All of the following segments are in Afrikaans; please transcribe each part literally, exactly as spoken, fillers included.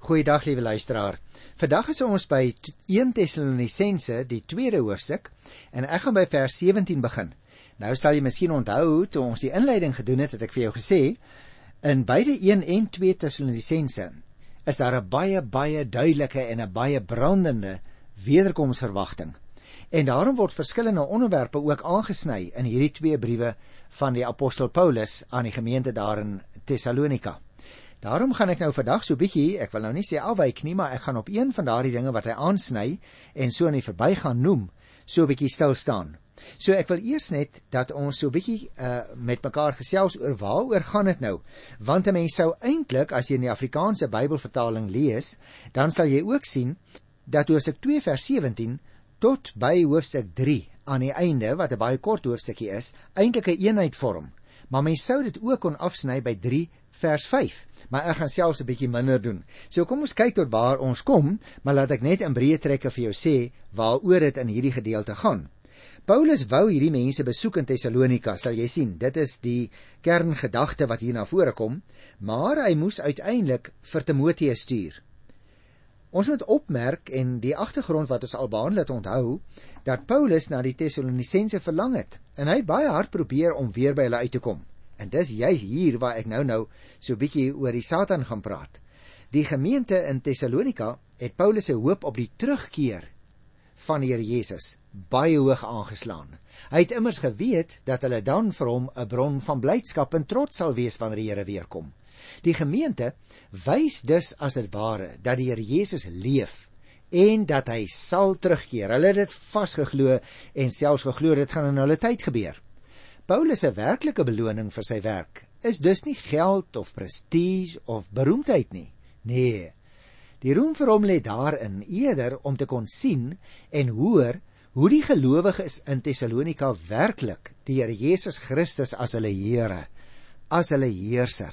Goeiedag, liewe luisteraar. Vandag is ons by eerste Tessalonisense, die tweede hoofstuk, en ek gaan by vers sewentien begin. Nou sal jy miskien onthou, toe ons die inleiding gedoen het, het ek vir jou gesê, in beide eerste en tweede Tessalonisense is daar 'n baie, baie duidelike en 'n baie brandende wederkomsverwagting. En daarom word verskillende onderwerpe ook aangesny in hierdie twee briewe van die apostel Paulus aan die gemeente daar in Thessalonika. Daarom gaan ek nou vandag so bietjie, ek wil nou nie sê afwyk nie, maar ek gaan op een van daardie dinge wat hy aansny en so in die verbygaan noem, so bietjie stil staan. So ek wil eers net dat ons so bietjie uh, met mekaar gesels oor waaroor gaan dit nou, want 'n mens sou eintlik, as jy in die Afrikaanse Bybelvertaling lees, dan sal jy ook sien dat hoofstuk twee vers sewentien tot by hoofstuk drie aan die einde, wat 'n baie kort hoofstukkie is, eintlik 'n eenheid vorm. Maar mens sou dit ook kon afsny by drie vers vyf, maar ek gaan selfs 'n bietjie minder doen. So kom ons kyk tot waar ons kom, maar laat ek net in breë trekke vir jou sê waaroor dit in hierdie gedeelte gaan. Paulus wou hierdie mense besoek in Thessalonika, sal jy sien, dit is die kerngedagte wat hier na vore kom, maar hy moes uiteindelik vir Timoteus stuur. Ons moet opmerk, en die agtergrond wat ons al behandel het onthou, dat Paulus na die Tessalonisense verlang het, en hy het baie hard probeer om weer by hulle uit te kom. En dis juist hier waar ek nou nou so bietjie oor die Satan gaan praat. Die gemeente in Thessalonika het Paulus se hoop op die terugkeer van die Here Jesus baie hoog aangeslaan. Hy het immers geweet dat hulle dan vir hom 'n bron van blydskap en trots sal wees wanneer die Here weer kom. Die gemeente wys dus as dit ware dat die Here Jesus leef en dat hy sal terugkeer. Hulle het dit vasgeglo en selfs geglo dit gaan in hulle tyd gebeur. Paulus se werklike beloning vir sy werk is dus nie geld of prestige of beroemdheid nie. Nee, die roem vir hom lê daarin eerder om te kon sien en hoor hoe die gelowiges in Thessalonika werklik die Here Jesus Christus as hulle Here, as hulle heerser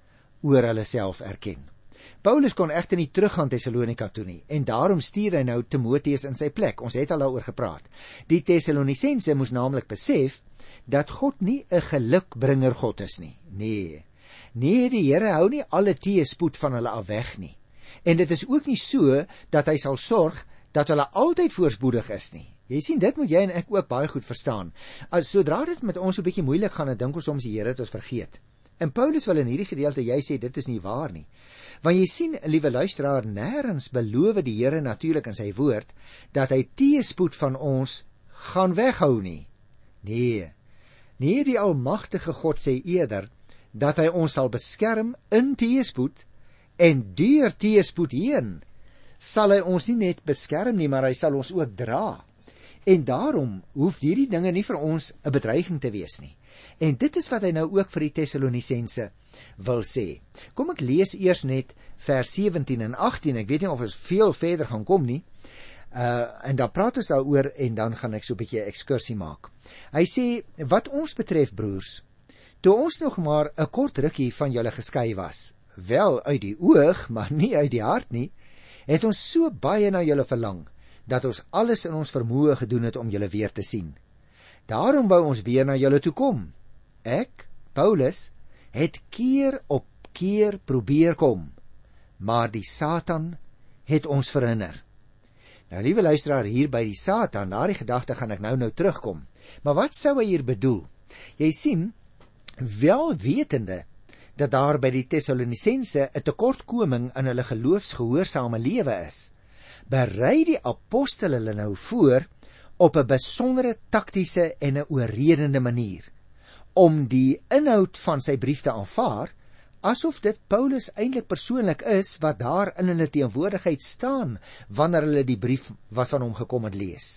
oor hulle self erken. Paulus kon egter nie teruggaan Thessalonika toe nie, en daarom stuur hy nou Timoteus in sy plek. Ons het al daaroor gepraat. Die Tessalonisense moes naamlik besef dat God nie 'n gelukbringer God is nie. Nee, nee, die Here hou nie alle teëspoed van hulle af weg nie. En dit is ook nie so dat hy sal sorg dat hulle altyd voorspoedig is nie. Jy sien, dit moet jy en ek ook baie goed verstaan. As sodra dit met ons 'n bietjie moeilik gaan, dan dink ons soms die Here het ons vergeet. En Paulus wil in hierdie gedeelte jy sê dit is nie waar nie. Want jy sien, liewe luisteraar, nêrens beloof die Here natuurlik in sy woord dat hy teëspoed van ons gaan weghou nie. Nee. Nee, die almagtige God sê eerder dat hy ons sal beskerm in teëspoed en deur teëspoed heen sal hy ons nie net beskerm nie, maar hy sal ons ook dra. En daarom hoef hierdie dinge nie vir ons 'n bedreiging te wees nie. En dit is wat hy nou ook vir die Tessalonisense wil sê. Kom ek lees eers net vers sewentien en agttien, ek weet nie of ons veel verder gaan kom nie, uh, en dan praat ons daaroor en dan gaan ek so 'n bietjie 'n ekskursie maak. Hy sê, wat ons betref broers, toe ons nog maar 'n kort rukkie van julle geskei was, wel uit die oog, maar nie uit die hart nie, het ons so baie na julle verlang, dat ons alles in ons vermoë gedoen het om julle weer te sien. Daarom wou ons weer na julle toe kom. Ek, Paulus, het keer op keer probeer kom, maar die Satan het ons verhinder. Nou, liewe luisteraar, hier by die Satan, na die gedagte gaan ek nou nou terugkom. Maar wat sou hy hier bedoel? Jy sien, wel wetende dat daar by die Tessalonisense 'n tekortkoming in hulle geloofsgehoorsame lewe is, berei die apostel hulle nou voor op 'n besondere taktiese en 'n oorredende manier om die inhoud van sy brief te aanvaar, asof dit Paulus eintlik persoonlik is wat daar in hulle teenwoordigheid staan wanneer hulle die brief wat van hom gekom het lees.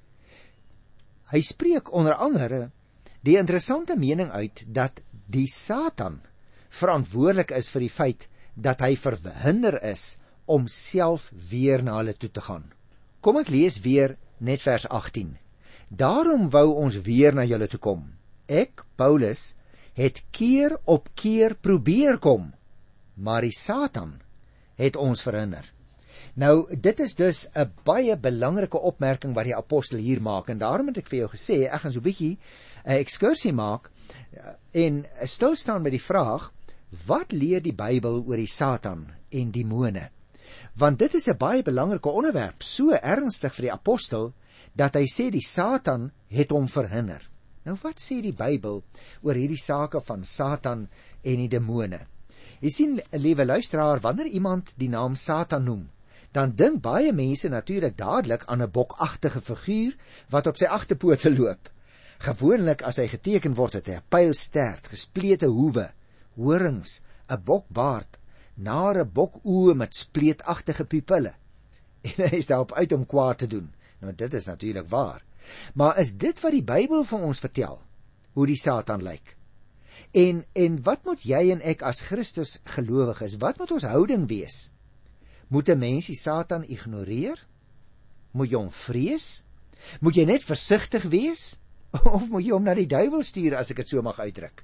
Hy spreek onder andere die interessante mening uit dat die Satan verantwoordelik is vir die feit dat hy verhinder is om self weer na hulle toe te gaan. Kom ek lees weer net vers agttien. Daarom wou ons weer na julle toe kom. Ek, Paulus, het keer op keer probeer kom, maar die Satan het ons verhinder. Nou, dit is dus 'n baie belangrike opmerking wat die apostel hier maak, en daarom het ek vir jou gesê, ek gaan so 'n bietjie 'n ekskursie maak en stil staan by die vraag, wat leer die Bybel oor die Satan en demone? Want dit is 'n baie belangrike onderwerp, so ernstig vir die apostel, dat hy sê die Satan het hom verhinder. Nou wat sê die Bybel oor hierdie sake van Satan en die demone? Jy sien, liewe luisteraar, wanneer iemand die naam Satan noem, dan dink baie mense natuurlik dadelik aan 'n bokagtige figuur wat op sy agterpote loop. Gewoonlik as hy geteken word, het hy 'n pylstert, gesplete hoewe, horings, 'n bokbaard, nare bokoë met spleetagtige pupille. En hy is daarop uit om kwaad te doen. Nou dit is natuurlik waar. Maar is dit wat die Bybel vir ons vertel, hoe die Satan lyk? En, en wat moet jy en ek as Christus gelowiges, wat moet ons houding wees? Moet 'n mens die Satan ignoreer? Moet jy hom vrees? Moet jy net versigtig wees? Of moet jy hom na die duiwel stuur, as ek dit so mag uitdruk?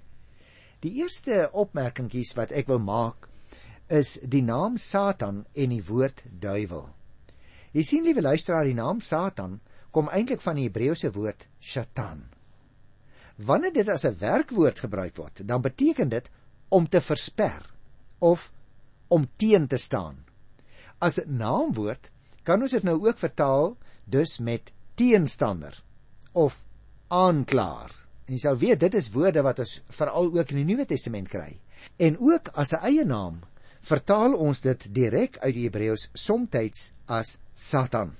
Die eerste opmerkingkies wat ek wil maak, is die naam Satan en die woord duiwel. Jy sien, liewe luisteraar, die naam Satan kom eintlik van die Hebreëse woord Shatan. Wanneer dit as 'n werkwoord gebruik word, dan beteken dit om te versper of om teen te staan. As 'n naamwoord kan ons dit nou ook vertaal dus met teenstander of aanklaer. En jy sal weet, dit is woorde wat ons veral ook in die Nuwe Testament kry. En ook as 'n eie naam vertaal ons dit direk uit die Hebreëus somtyds as Satan.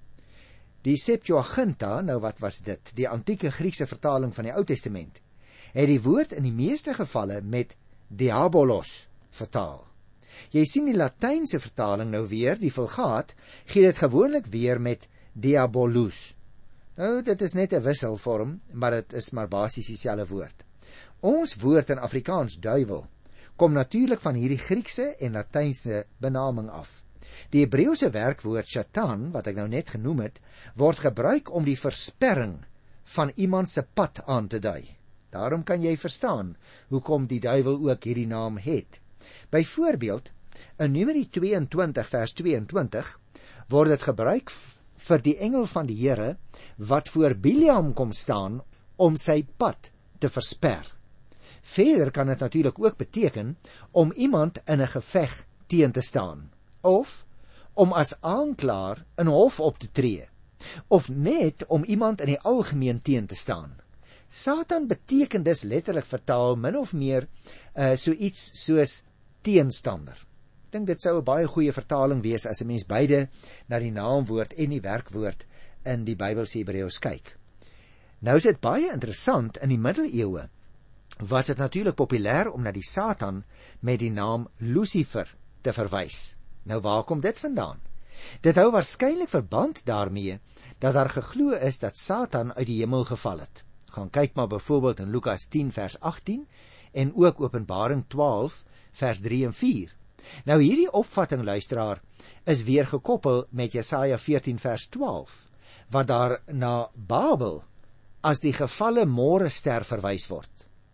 Die Septuaginta, nou wat was dit? Die antieke Griekse vertaling van die Ou Testament, het die woord in die meeste gevalle met diabolos vertaal. Jy sien die Latynse vertaling nou weer, die Vulgaat, gee dit gewoonlik weer met diabolus. Nou, dit is net 'n wisselvorm, maar dit is maar basies dieselfde woord. Ons woord in Afrikaans duiwel kom natuurlik van hierdie Griekse en Latynse benaming af. Die Hebreëse werkwoord Shatan, wat ek nou net genoem het, word gebruik om die versperring van iemand se pad aan te dui. Daarom kan jy verstaan hoekom die duiwel ook hierdie naam het. Byvoorbeeld, in Numeri tweeëntwintig vers tweeëntwintig word dit gebruik vir die engel van die Here wat voor Biliam kom staan om sy pad te versper. Verder kan dit natuurlik ook beteken om iemand in 'n geveg teen te staan, of om as aanklaer in hof op te tree, of net om iemand in die algemeen teen te staan. Satan beteken dus letterlik vertaal min of meer uh, so iets soos teenstander. Ek dink dit sou 'n baie goeie vertaling wees as 'n mens beide na die naamwoord en die werkwoord in die Bybelse Hebreëus kyk. Nou is dit baie interessant, in die middeleeue was dit natuurlik populêr om na die Satan met die naam Lucifer te verwys. Nou waar kom dit vandaan? Dit hou waarskynlik verband daarmee dat daar geglo is dat Satan uit die hemel geval het. Gaan kyk maar byvoorbeeld in Lukas tien vers agttien en ook Openbaring twaalf vers drie en vier. Nou hierdie opvatting, luisteraar, is weer gekoppel met Jesaja veertien vers twaalf, wat daar na Babel as die gevalle môrester verwys word.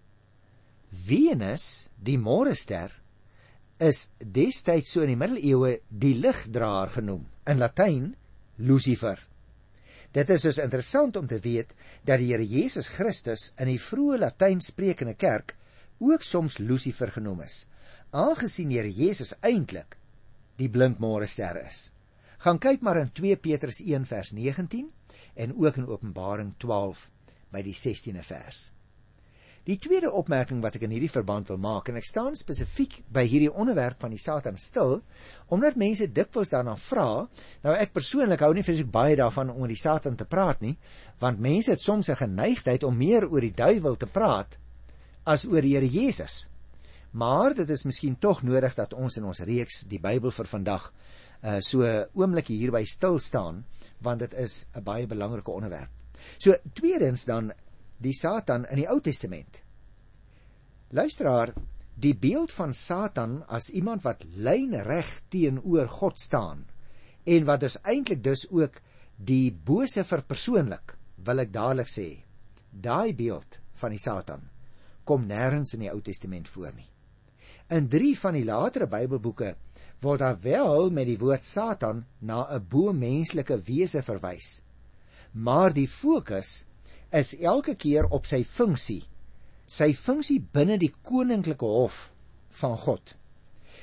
Venus, die môrester, is destyds so in die middeleeue die ligdraer genoem, in Latyn Lucifer. Dit is dus interessant om te weet dat die Here Jesus Christus in die vroeë Latyn sprekende kerk ook soms Lucifer genoem is, aangesien die Here Jesus eintlik die blink môrester is. Gaan kyk maar in twee Petrus een vers negentien en ook in Openbaring twaalf by die sestiende vers. Die tweede opmerking wat ek in hierdie verband wil maak, en ek staan spesifiek by hierdie onderwerp van die Satan stil, omdat mense dikwels daarna vra. Nou ek persoonlik hou nie vreeslik baie daarvan om oor die Satan te praat nie, want mense het soms 'n geneigtheid om meer oor die duiwel te praat as oor die Here Jesus. Maar dit is miskien tog nodig dat ons in ons reeks die Bybel vir vandag uh, so 'n oombliekie hierby stil staan, want dit is 'n baie belangrike onderwerp. So tweedens dan die Satan in die Ou Testament. Luisteraar, die beeld van Satan as iemand wat lynreg teenoor God staan, en wat dus eintlik dus ook die bose verpersoonlik, wil ek dadelik sê, daai beeld van die Satan kom nêrens in die Ou Testament voor nie. In drie van die latere Bybelboeke word daar wel met die woord Satan na 'n bo-menslike wese verwys, maar die fokus is elke keer op sy funksie, sy funksie binne die koninklike hof van God.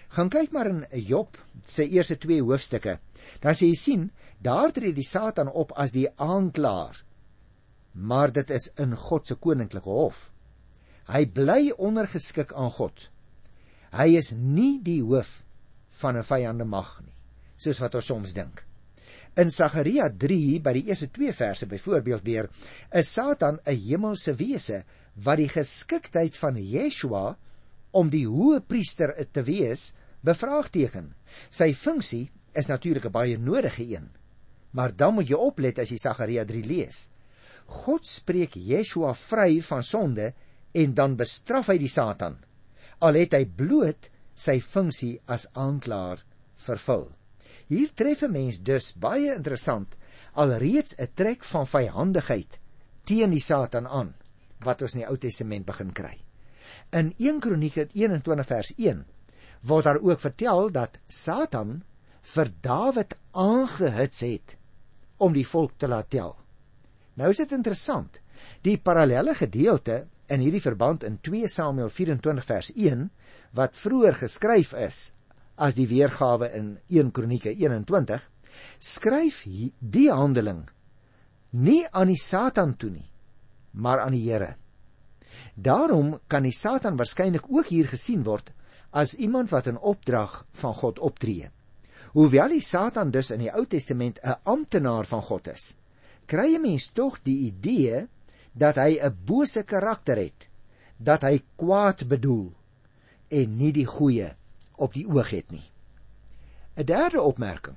Gaan kyk maar in Job sy eerste twee hoofstukke, dan sê jy sien, daar tree die Satan op as die aanklaer, maar dit is in God se koninklike hof. Hy bly ondergeskik aan God. Hy is nie die hoof van 'n vyande mag nie, soos wat ons soms dink. In Sagaria drie, by die eerste twee verse byvoorbeeld weer, is Satan 'n hemelse wese, wat die geskiktheid van Yeshua om die hoë priester te wees, bevraagteken. Sy funksie is natuurlik 'n baie nodige een, maar dan moet jy oplet as jy Sagaria drie lees. God spreek Yeshua vry van sonde en dan bestraf hy die Satan, al het hy bloot sy funksie as aanklaer vervul. Hier tref 'n mens dus baie interessant alreeds 'n trek van vyhandigheid teen die Satan aan, wat ons in die Ou Testament begin kry. In Eerste Kronieke eenentwintig vers een word daar ook vertel dat Satan vir Dawid aangehits het om die volk te laat tel. Nou is dit interessant, die parallelle gedeelte in hierdie verband in twee Samuel vyf-en-twintig vers een, wat vroeër geskryf is as die weergawe in Eerste Kronieke eenentwintig, skryf die handeling nie aan die Satan toe nie, maar aan die Here. Daarom kan die Satan waarskynlik ook hier gesien word as iemand wat in opdrag van God optree. Hoewel die Satan dus in die Ou Testament 'n amptenaar van God is, kry 'n mens tog die idee dat hy 'n bose karakter het, dat hy kwaad bedoel en nie die goeie op die oog het nie. 'n Derde opmerking.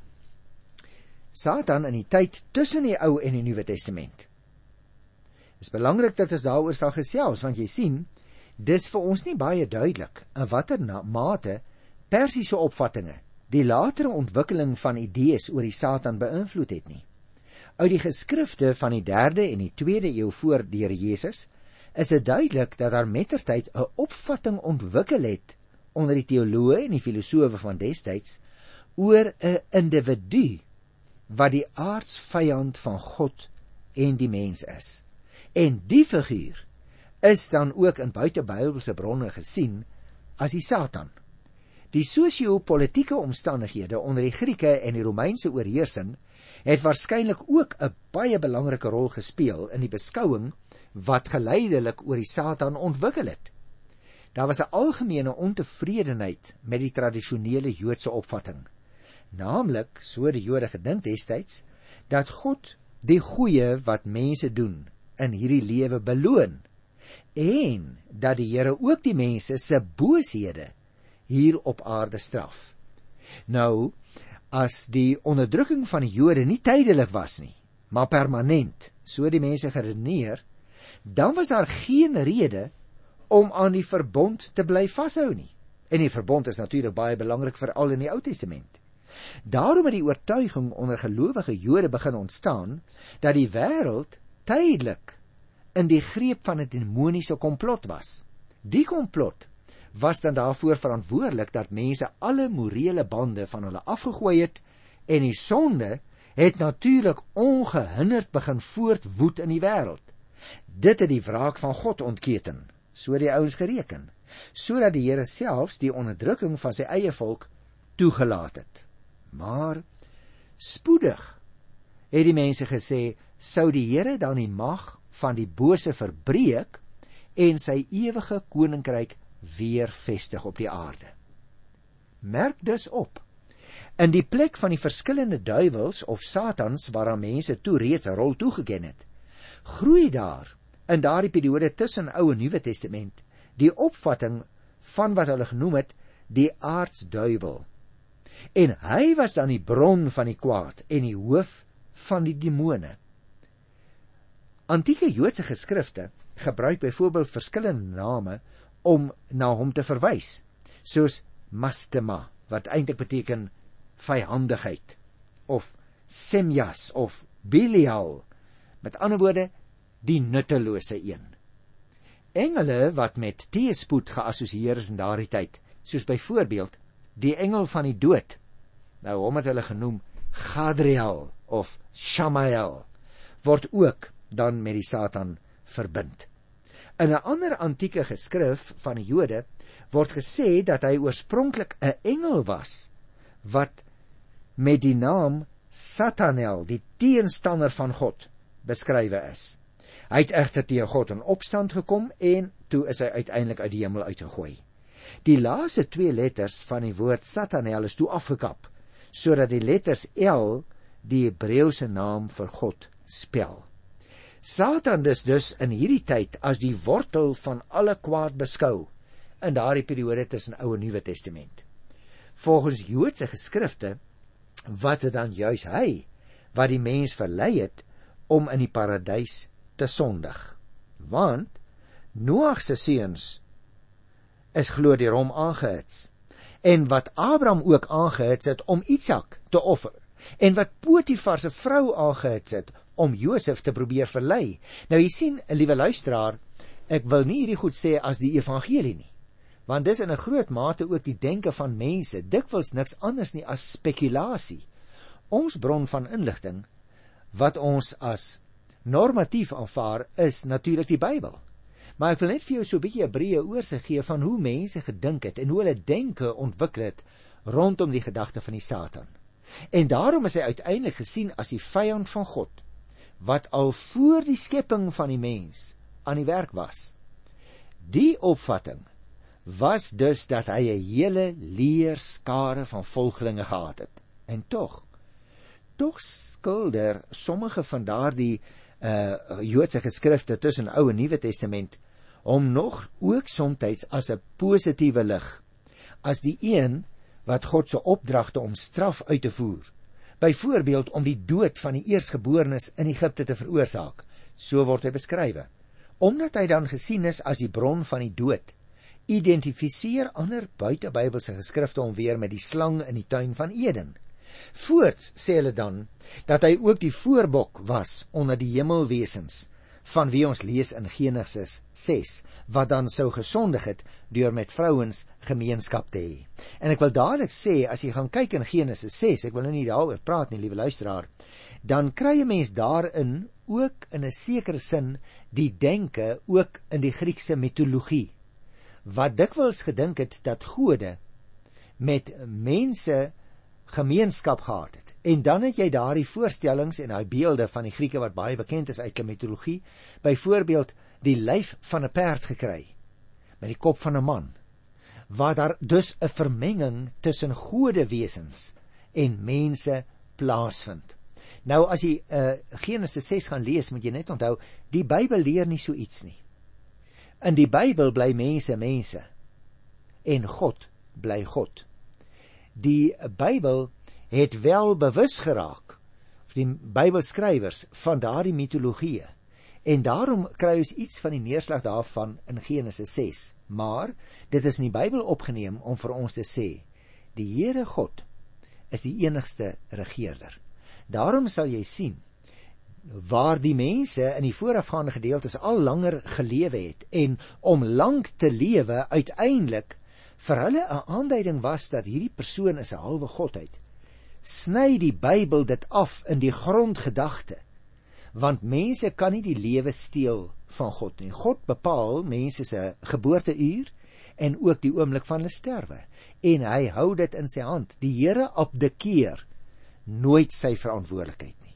Satan in die tyd tussen die Ou en die Nuwe Testament. Dit is belangrik dat ons daaroor sal gesels, want jy sien, dis vir ons nie baie duidelik in watter mate Persiese opvattinge die latere ontwikkeling van idees oor die Satan beïnvloed het nie. Uit die geskrifte van die derde en die tweede eeu voor die Here Jesus is dit duidelik dat daar mettertyd 'n opvatting ontwikkel het onder die teoloë en die filosowe van destyds oor 'n individu wat die aardsvyand van God en die mens is. En die figuur is dan ook in buitebybelse bronne gesien as die Satan. Die sosio-politieke omstandighede onder die Grieke en die Romeinse oorheersing het waarskynlik ook 'n baie belangrike rol gespeel in die beskouing wat geleidelik oor die Satan ontwikkel het. Daar was 'n algemene ontevredenheid met die tradisionele Joodse opvatting, naamlik, so die Jode gedink destyds, dat God die goeie wat mense doen in hierdie lewe beloon, en dat die Here ook die mense se booshede hier op aarde straf. Nou, as die onderdrukking van die Jode nie tydelik was nie, maar permanent, so die mense geredeneer, dan was daar geen rede om aan die verbond te bly vashou nie. En die verbond is natuurlik baie belangrik veral in die Ou Testament. Daarom het die oortuiging onder gelowige Jode begin ontstaan dat die wêreld tydelik in die greep van 'n demoniese komplot was. Die komplot was dan daarvoor verantwoordelik dat mense alle morele bande van hulle afgegooi het, en die sonde het natuurlik ongehinderd begin voortwoed in die wêreld. Dit het die wraak van God ontketen, so die ouens gereken, sodat die Here selfs die onderdrukking van sy eie volk toegelaat het. Maar spoedig het die mense gesê, sou die Here dan die mag van die bose verbreek en sy ewige koninkryk weer vestig op die aarde. Merk dus op, in die plek van die verskillende duiwels of satans waaraan mense toe reeds 'n rol toegeken het, groei daar in daardie periode tussen Ou en Nuwe Testament die opvatting van wat hulle genoem het die aardsduiwel. En hy was dan die bron van die kwaad en die hoof van die demone. Antieke Joodse geskrifte gebruik byvoorbeeld verskillende name om na hom te verwys, soos Mastema, wat eintlik beteken vyhandigheid, of Semjas of Belial, met ander woorde die nuttelose een. Engele wat met teëspoed geassosieer is in daardie tyd, soos byvoorbeeld die engel van die dood, nou hom het hulle genoem Gadriel of Shamael, word ook dan met die Satan verbind. In 'n ander antieke geskrif van die Jode word gesê dat hy oorspronklik 'n engel was, wat met die naam Satanel, die teenstander van God, beskrywe is. Hy het egter teen God in opstand gekom en toe is hy uiteindelik uit die hemel uitgegooi. Die laaste twee letters van die woord Satanel is toe afgekap, sodat die letters L die Hebreëse naam vir God spel. Satan is dus in hierdie tyd as die wortel van alle kwaad beskou, in daardie periode tussen Ou en Nuwe Testament. Volgens Joodse geskrifte was dit dan juis hy wat die mens verlei het om in die paradys te sondig. Want Noag se seuns is glo deur hom aangehits, en wat Abraham ook aangehits het om Isak te offer, en wat Potifar se vrou aangehits het om Josef te probeer verlei. Nou jy sien, liewe luisteraar, ek wil nie hierdie goed sê as die evangelie nie, want dis in 'n groot mate ook die denke van mense, dikwels niks anders nie as spekulasie. Ons bron van inligting, wat ons as normatief aanvaar, is natuurlik die Bybel. Maar ek wil net vir jou so 'n bietjie 'n breë oorsig gee van hoe mense gedink het en hoe hulle denke ontwikkel het rondom die gedagte van die Satan. En daarom is hy uiteindelik gesien as die vyand van God, wat al voor die skepping van die mens aan die werk was. Die opvatting was dus dat hy 'n hele leerskare van volgelinge gehad het. En tog, tog skilder sommige van daardie uh, Joodse geskrifte tussen Ou en Nuwe Testament hom nog ook somtyds as 'n positiewe lig, as die een wat God se opdragte om straf uit te voer, byvoorbeeld om die dood van die eersgeborenes in Egipte te veroorsaak, so word hy beskrywe. Omdat hy dan gesien is as die bron van die dood, identifiseer ander buitebybelse geskrifte hom weer met die slang in die tuin van Eden. Voorts sê hulle dan dat hy ook die voorbok was onder die hemelwesens, van wie ons lees in Genesis ses, wat dan sou gesondig het deur met vrouens gemeenskap te hê. En ek wil dadelik sê, as jy gaan kyk in Genesis ses, ek wil nou nie daaroor praat nie, liewe luisteraar, dan kry 'n mens daarin ook in 'n sekere sin die denke ook in die Griekse mitologie, wat dikwels gedink het dat gode met mense gemeenskap gehad het. En dan het jy daardie voorstellings en daai beelde van die Grieke wat baie bekend is uit die mitologie, byvoorbeeld die lyf van 'n perd gekry, met die kop van 'n man, waar daar dus 'n vermenging tussen godewesens en mense plaasvind. Nou as jy uh, Genesis ses gaan lees, moet jy net onthou, die Bybel leer nie so iets nie. In die Bybel bly mense mense, en God bly God. Die Bybel het wel bewus geraak, die Bybelskrywers, van daardie mitologie, en daarom kry ons iets van die neerslag daarvan in Genesis ses, maar dit is in die Bybel opgeneem om vir ons te sê, die Here God is die enigste regeerder. Daarom sal jy sien, waar die mense in die voorafgaande gedeeltes al langer gelewe het, en om lang te lewe uiteindelik vir hulle 'n aanduiding was dat hierdie persoon is 'n halwe godheid, sny die Bybel dit af in die grondgedagte, want mense kan nie die lewe steel van God nie. God bepaal mense se geboorteuur en ook die oomblik van hulle sterwe, en hy hou dit in sy hand. Die Here abdikeer nooit sy verantwoordelikheid nie.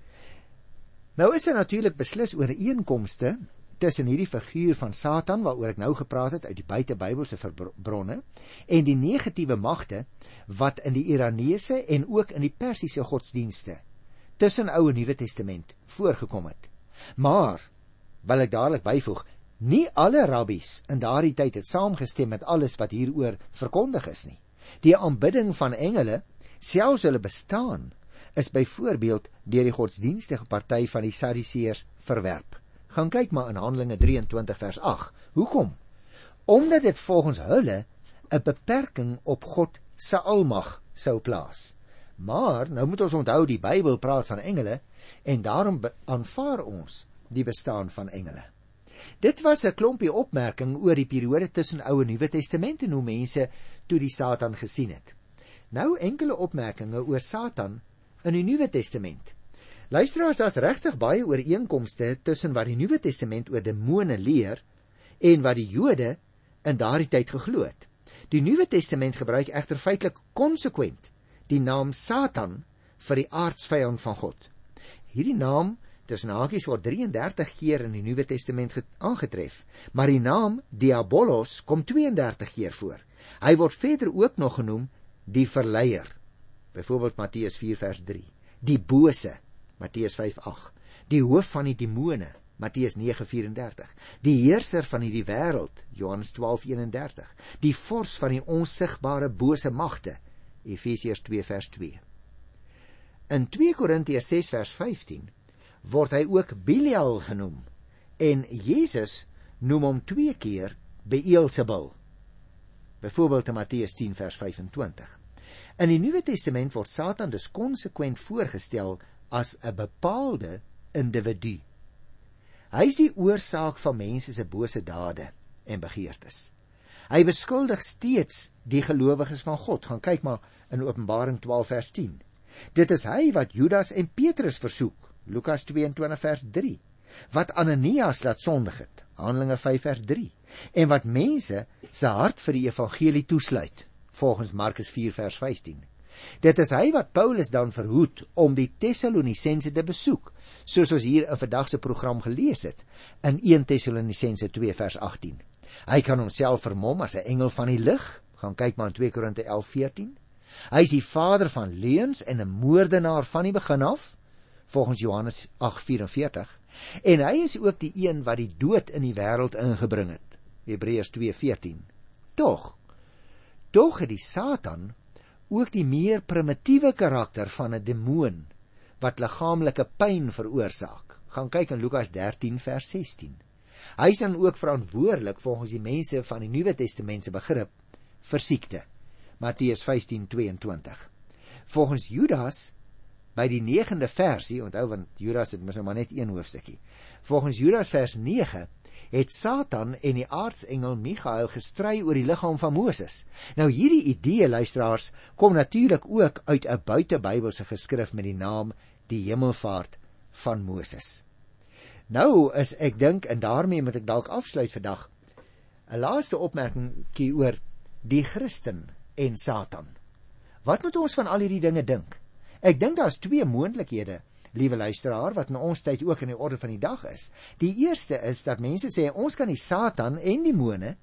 Nou is daar natuurlik beslis ooreenkomste tussen hierdie figuur van Satan, waaroor ek nou gepraat het, uit die buitebybelse bronne, en die negatiewe magte, wat in die Iraneese en ook in die Persiese godsdienste, tussen Ou en Nuwe Testament, voorgekom het. Maar, wil ek dadelik byvoeg, nie alle rabbies in daardie tyd het saamgestem met alles wat hieroor verkondig is nie. Die aanbidding van engele, selfs hulle bestaan, is byvoorbeeld deur die godsdienstige party van die Sadduseërs verwerp. Gaan kyk maar in Handelinge drieëntwintig vers agt. Hoekom? Omdat dit volgens hulle 'n beperking op God se almag sou plaas. Maar, nou moet ons onthou, die Bybel praat van engele, en daarom aanvaar ons die bestaan van engele. Dit was 'n klompie opmerking oor die periode tussen Ou en Nuwe Testament en hoe mense toe die Satan gesien het. Nou enkele opmerkinge oor Satan in die Nuwe Testament. Luisteraars, daar's regtig baie ooreenkomste tussen wat die Nuwe Testament oor demone leer en wat die Jode in daardie tyd geglo het. Die Nuwe Testament gebruik egter feitelik konsekwent die naam Satan vir die aardsvyand van God. Hierdie naam tussen hakies word drie en dertig keer in die Nuwe Testament aangetref, maar die naam Diabolos kom twee en dertig keer voor. Hy word verder ook nog genoem die verleier, byvoorbeeld Matteus vier vers drie, die bose, Matteus vyf agt, die hoof van die demone, Matteus nege vyf vier, die heerser van hierdie wêreld, Johannes twaalf een en dertig, die vors van die onsigbare bose magte, Efesiërs twee vers twee. In twee Korintiërs ses vers vyftien word hy ook Belial genoem, en Jesus noem hom twee keer Beelzebul, byvoorbeeld in Matteus tien vers vyfentwintig. In die Nuwe Testament word Satan dus konsekwent voorgestel as 'n bepaalde individu. Hy is die oorsaak van mense se bose dade en begeertes. Hy beskuldig steeds die gelowiges van God. Gaan kyk maar in Openbaring twaalf vers tien. Dit is hy wat Judas en Petrus versoek, Lukas twee en twintig vers drie, wat Ananias laat sondig het, Handelinge vyf vers drie, en wat mense se hart vir die evangelie toesluit, volgens Markus vier vers vyftien. Dit is hy wat Paulus dan verhoed om die Tessalonisense te besoek, soos ons hier in vandag se program gelees het, in een Tessalonisense twee vers agttien. Hy kan homself vermom as 'n engel van die lig, gaan kyk maar in twee Korinte elf veertien. Hy is die vader van leuns en 'n moordenaar van die begin af, volgens Johannes agt vyf-en-veertig, en hy is ook die een wat die dood in die wêreld ingebring het, Hebreërs twee veertien. Tog, tog het die Satan ook die meer primitiewe karakter van 'n demoon, wat liggaamlike pyn veroorsaak. Gaan kyk in Lukas dertien vers sestien. Hy is dan ook verantwoordelik volgens die mense van die Nuwe Testament se begrip vir siekte, Matteus vyftien tweeëntwintig. Volgens Judas, by die negende versie, onthou want Judas het mos nou maar net een hoofstukkie, volgens Judas vers nege, het Satan en die aartsengel Michael gestry oor die liggaam van Moses. Nou hierdie idee, luisteraars, kom natuurlik ook uit 'n buitebybelse geskrif met die naam Die Hemelvaart van Moses. Nou is ek dink, en daarmee moet ek dalk afsluit vandag, 'n laaste opmerkingie oor die Christen en Satan. Wat moet ons van al hierdie dinge dink? Ek dink daar's twee moontlikhede, liewe luisteraar, wat in ons tyd ook in die orde van die dag is. Die eerste is dat mense sê, ons kan die Satan en demone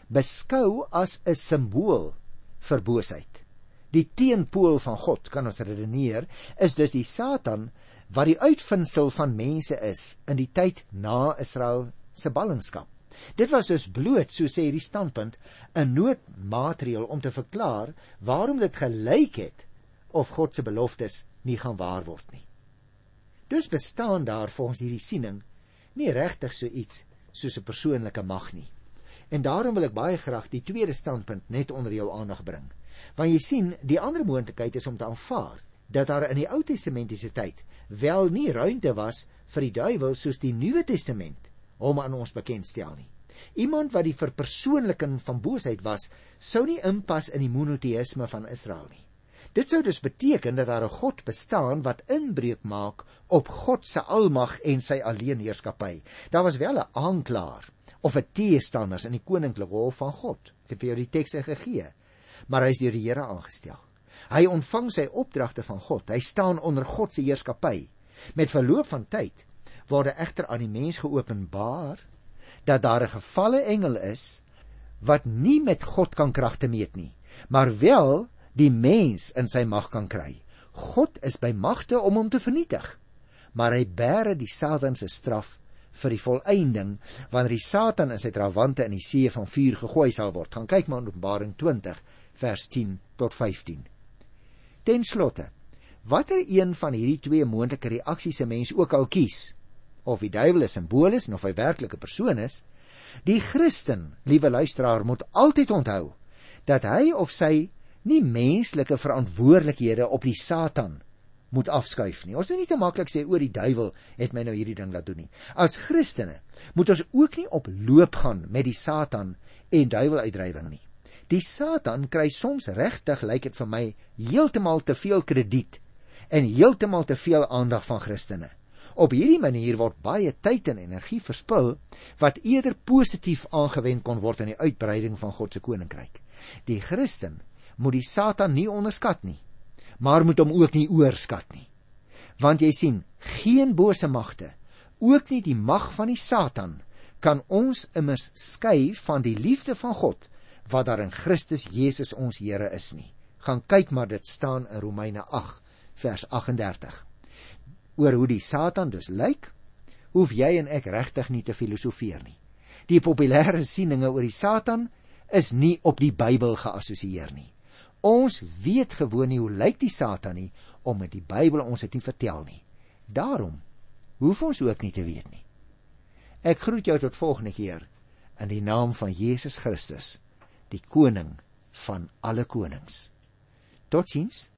beskou as 'n simbool vir boosheid. Die teenpool van God, kan ons redeneer, is dus die Satan, wat die uitvindsel van mense is in die tyd na Israel se ballingskap. Dit was dus bloot, so sê die standpunt, 'n noodmaatreël om te verklaar waarom dit gelyk het of God se beloftes nie gaan waar word nie. Dus bestaan daar volgens hierdie siening nie regtig so iets soos 'n persoonlike mag nie. En daarom wil ek baie graag die tweede standpunt net onder jou aandag bring. Want jy sien, die ander moontlikheid is om te aanvaar dat daar in die Ou Testamentiese tyd wel nie ruimte was vir die duiwel soos die Nuwe Testament hom aan ons bekendstel nie. Iemand wat die verpersoonliking van boosheid was, sou nie inpas in die monoteïsme van Israel nie. Dit sou dus beteken dat daar 'n God bestaan wat inbreuk maak op God se almag en sy alleenheerskappy. Daar was wel 'n aanklaer of 'n teestanders in die koninklike hof van God. Ek het vir jou die tekste gegee, maar hy is deur die Here aangestel. Hy ontvang sy opdragte van God. Hy staan onder God se heerskappy. Met verloop van tyd word egter aan die mens geopenbaar dat daar 'n gevalle engel is wat nie met God kan kragte meet nie, maar wel die mens in sy mag kan kry. God is by magte om hom te vernietig, maar hy bære die Satan se straf vir die volëinding, wanneer die Satan in sy trawante in die see van vuur gegooi sal word. Gaan kyk maar in Openbaring twintig vers tien tot vyftien. Ten slotte, watter een van hierdie twee moontlike reaksies 'n mens ook al kies, of die duiwel 'n simbool is en of hy werklik 'n persoon is, die Christen, liewe luisteraar, moet altyd onthou dat hy of sy nie menslike verantwoordelikhede op die Satan moet afskuif nie. Ons moet nie te maklik sê, oor die duiwel het my nou hierdie ding laat doen nie. As Christene moet ons ook nie op loop gaan met die Satan en duiweluitdrywing nie. Die Satan kry soms regtig, lyk dit vir my, heeltemal te veel krediet en heeltemal te veel aandag van Christene. Op hierdie manier word baie tyd en energie verspil, wat eerder positief aangewend kon word in die uitbreiding van God se koninkryk. Die Christen moet die Satan nie onderskat nie, maar moet hom ook nie oorskat nie. Want jy sien, geen bose magte, ook nie die mag van die Satan, kan ons immers skei van die liefde van God, wat daar in Christus Jesus ons Here is nie. Gaan kyk maar, dit staan in Romeine agt, vers agt en dertig. Oor hoe die Satan dus lyk, hoef jy en ek regtig nie te filosofeer nie. Die populêre sieninge oor die Satan is nie op die Bybel geassosieer nie. Ons weet gewoon nie hoe lyk die Satan nie, omdat die Bybel ons dit nie vertel nie. Daarom hoef ons ook nie te weet nie. Ek groet jou tot volgende keer, in die naam van Jesus Christus, die koning van alle konings. Totsiens.